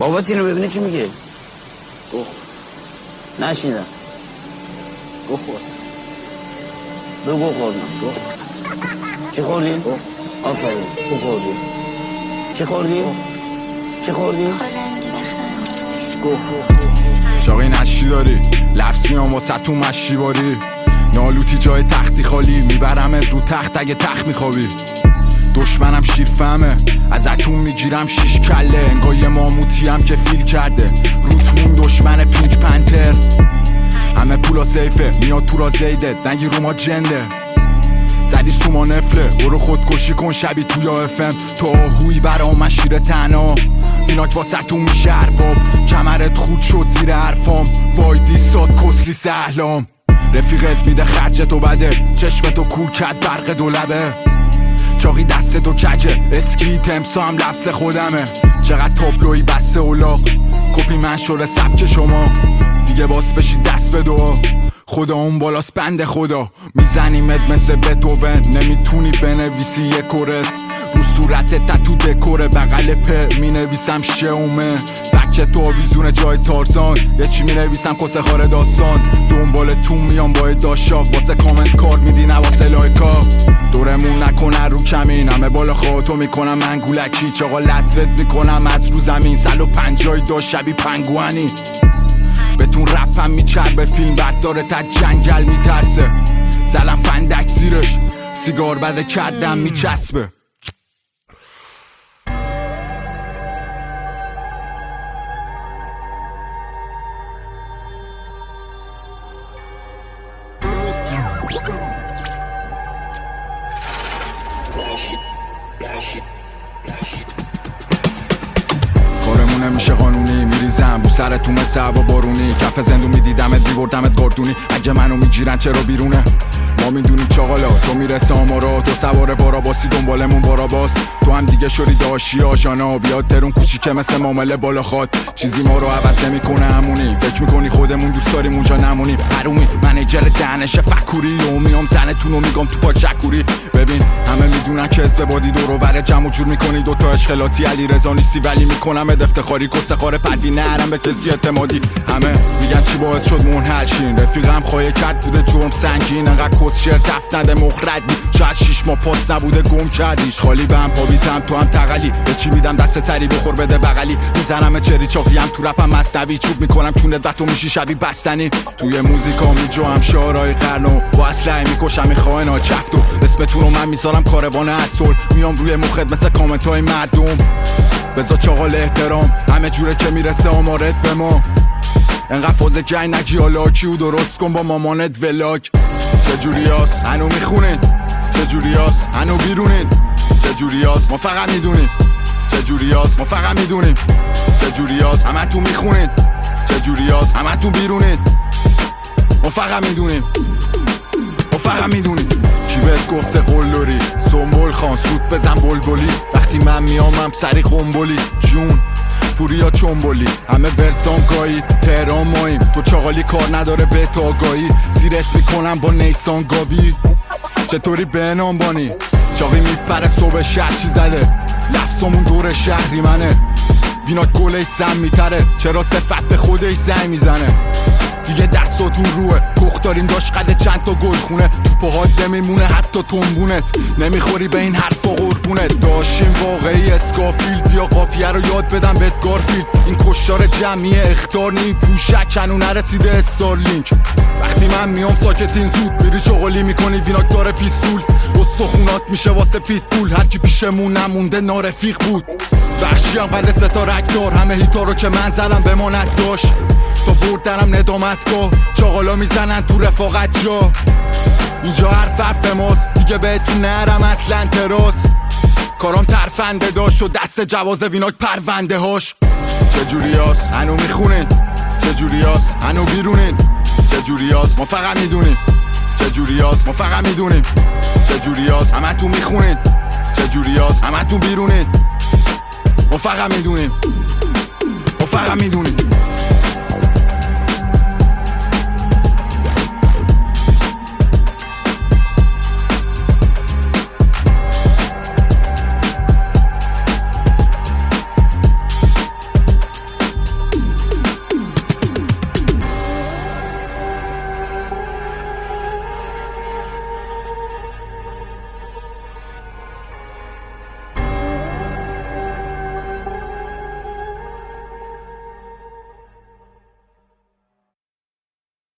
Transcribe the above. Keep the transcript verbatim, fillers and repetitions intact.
بابات اینو ببینه چی میگه؟ گوه نشنیدم. گوه خورد. دو گوه خوردم. گوه چی خوردی؟ گوه آفرین گوه خوردی. چی خوردی؟ چی خوردی؟ گوه چاقی نشی داری لفظ میام واسه تو مشی باری نالوتی جای تختی خالی میبرم رو تخت اگه تخت میخوابی دشمنم شیر فهمه از اتون میگیرم شیش کله انگاه یه ماموتی هم که فیل کرده روتمون دشمن پینک پنتر همه پولا سیفه میاد تو را زیده دنگی رو ما جنده زدی سوما نفله برو خودکشی کن شبی توی افم تو آهوی برا مشیر تنها ایناک واسه تو میشه ارباب کمرت خود شد زیر حرفام وای دیستاد کسلی سهلام رفیقت میده خرجتو بده چشمتو کور کرد برق دولبه چاقی دستتو کجه اسکی تمسا هم لفظ خودمه چقدر تابلوی بسته اولاق کپی من شده سبک شما دیگه باس بشی دست به دعا خدا اون بالاست بند خدا میزنیمت مثل بتوون نمیتونی بنویسی یه کورس رو صورتت تتو دکوره بغل په مینویسم شومه فکه تو آویزون جای تارزان یه چی مینویسم کسه خاره داستان دنبال تو میام با داشاق واسه کامنت کار میدی نه واسه لایکا دورمون نکنه رو کمین همه بالا خواهتو میکنم من گولکی چاقا لسوت میکنم از رو زمین سل و پنجای داشت شبی پنگوانی بهتون رپم میچربه فیلم برداره تا جنگل میترسه زلم فندک زیرش سیگار بده کردم میچسبه کارمون نمیشه قانونی میریزم بو سرتون مثل هوا بارونی کف زندون میدیدمت میبردمت گردونی اگه منو میگیرن چرا بیرونه ما میدونیم چاقالا تو میرسه آمارا تو سوار باراباسی دنبالمون باراباس تو هم دیگه شوری داشی آشانا بیاد درون کوچیکه مثل معامله بالا خواد چیزی ما رو عوض میکنه همونی فکر میکنی خودمون دوست داریم اونجا نمونیم حرومی منیجر دهنش فکوری و میام زنتون رو میگم تو پاک شکوری ببین همه میدونن که اسم بادی دور و بر جمع جور میکنی دوتا اشخلاتی علی رضا نیستی ولی میکنم افتخاری کسه خاره پروی نرم به کسی اعتمادی همه میگن چی باعث شد منحل شین رفیقم خواهی کرد بوده جرم سنگین انقدر کس شرط تفت نده مخردی شاید شیش ماه پاس نبوده گم کردیش خالی به هم پابیتم تو هم تقلی به چی میدم دست سری بخور بده بغلی میزنم چری چاقی هم تو رپم مصنوی چوب میکنم چونت و تو میشی شبی بستنی توی موزیکا میجو هم شعرهای قرنو با اسلحه میکشم میخواهنا چفتو اسمتون رو من میذارم کاروان اصل میام روی مخت مثل کامنت های مردم بذار چاقال احترام همه جوره که میرسه آمارت به ما انقدر فازه جنگ نگی حالا کیو درست کن با مامانت ولاگ چجوری هست هنو میخونید چجوری هست هنو بیرونید چجوری هست ما فقط میدونیم چجوری هست ما فقط میدونیم چجوری هست همه تو میخونید چجوری هست همه تو بیرونید ما فقط میدونیم ما فقط میدونیم کی بهت گفته قلدری سنبول خان سود بزن بلبلی وقتی من میامم سری قنبلی جون پوریا چنبولی همه ورسام گایی تهران ماییم تو چاقالی کار نداره به تاگایی زیرت میکنم با نیسان گاوی چطوری به نام بانی چاقی میپره صبح شهر چی زده لفظمون دور شهری منه وینا گله سم میتره چرا صفت به خودش زنگ میزنه دیگه دستاتون روه کخ داریم داشت قده چند تا گل خونه تو پاهات نمیمونه حتی تنبونت نمیخوری به این حرفا قربونت داشتیم واقعی اسکافیلد یا قافیه رو یاد بدم بهت گارفیلد این کشتار جمعی اختار نی پوشک هنو نرسیده استارلینک وقتی من میام ساکتین زود میری چغلی میکنی ویناک داره پیستول و سخونات میشه واسه پیت پول هرکی پیشمون نمونده نارفیق بود وحشی هم قد ستا رکدار همه هیتا رو که من زدم بماند داشت تا بردنم ندامتگاه چاقالا میزنن تو رفاقت جا اینجا حرف حرف ماست دیگه بهتون نرم اصلا تراس کارام ترفنده داشت و دست جواز ویناک پرونده هاش چجوری هست هنو میخونید چجوری هست هنو بیرونید چجوری هست ما فقط میدونیم چجوری هست ما فقط میدونیم چجوری هست همه تو میخونید چجوری هست همه تو بیرونید ما فقط میدونیم ما فقط میدونیم